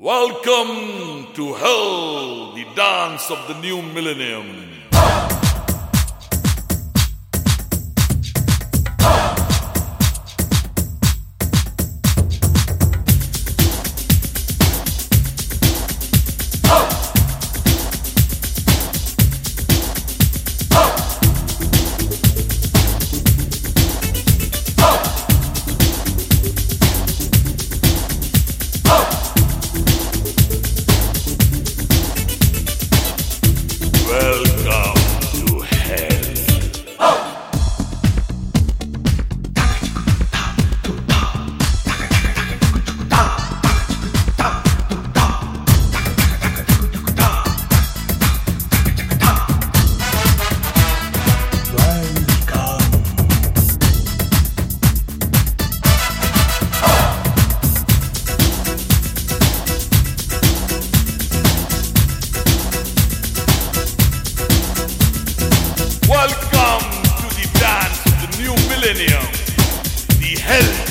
Welcome to hell, the dance of the new millennium. Welcome to the dance of the new millennium, the hell